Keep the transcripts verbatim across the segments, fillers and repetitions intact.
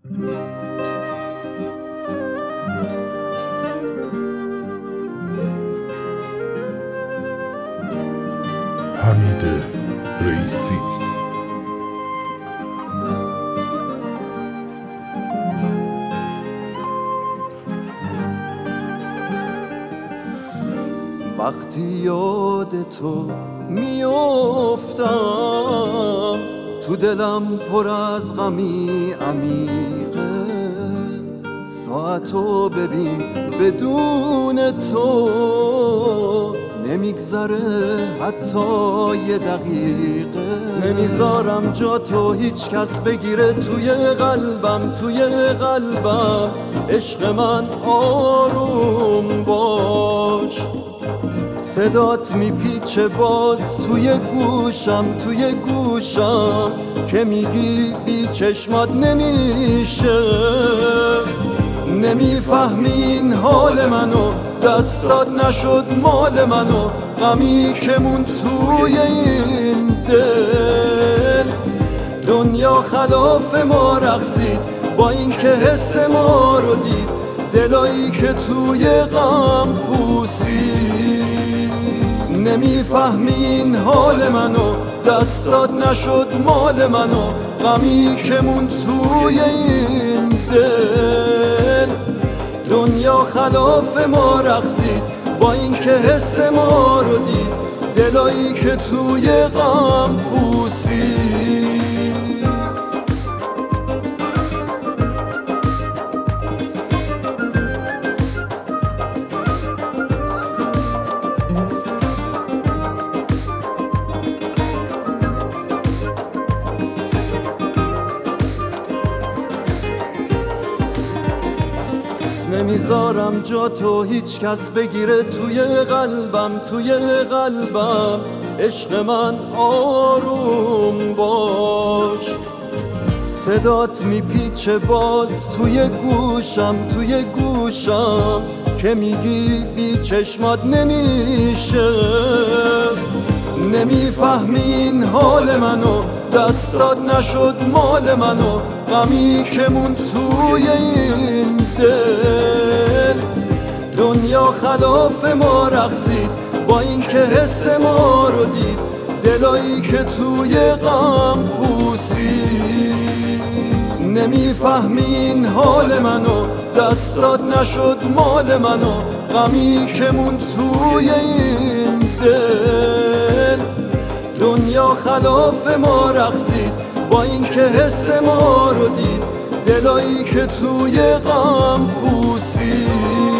حمید رئیسی. وقتی یاد تو میافتم تو دلم پر از غمی عمیقه. ساعتو ببین بدون تو نمیگذره حتی یه دقیقه. نمیذارم جا تو هیچ کس بگیره توی قلبم، توی قلبم. عشق من آروم باش، صدات میپیچه باز توی گوشم، توی گوشم که میگی بی چشمات نمیشه. نمیفهمی این حال منو، دستات نشد مال منو. غمی که مون توی این دل، دنیا خلاف ما رقصید با این که حس ما رو دید. دلایی که توی غم پوسید. نمیفهمی این حال منو، دستات نشد مال منو. غمی که مون توی این دل، دنیا خلاف ما رقصید با این که حس ما رو دید. دلایی که توی غم پوسید. نمیذارم جا تو هیچ کس بگیره توی قلبم، توی قلبم. عشق من آروم باش، صدات میپیچه باز توی گوشم، توی گوشم که میگی بی چشمات نمیشه. نمیفهمی این حال منو، دستات نشد مال منو. غمی که مون توی این دل، دنیا خلاف ما رقصید با این که حس ما رو دید. دلایی که توی غم پوسید. نمیفهمی این حال منو، دستات نشد مال منو. غمی که مون توی این دل، دنیا خلاف ما رقصید با این که حس ما رو دید. دلایی که توی غم پوسید.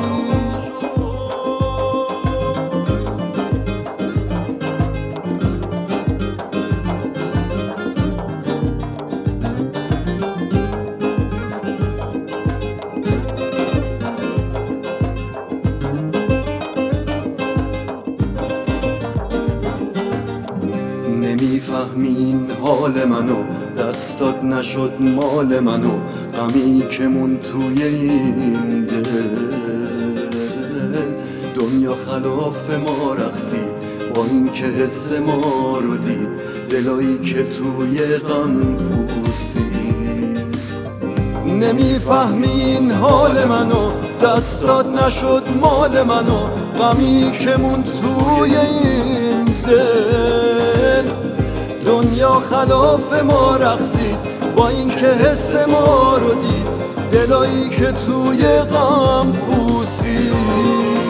نمیفهمی این حال منو، دستات نشد مال منو. غمی که مون توی این دل، دنیا خلاف ما رقصید با این که حس ما رو دید. دلایی که توی غم پوسید. نمیفهمی این حال منو، دستات نشد مال منو. غمی که مون توی این دل، دنیا خلاف ما رقصید با این که حس ما رو دید. دلایی که توی غم پوسید.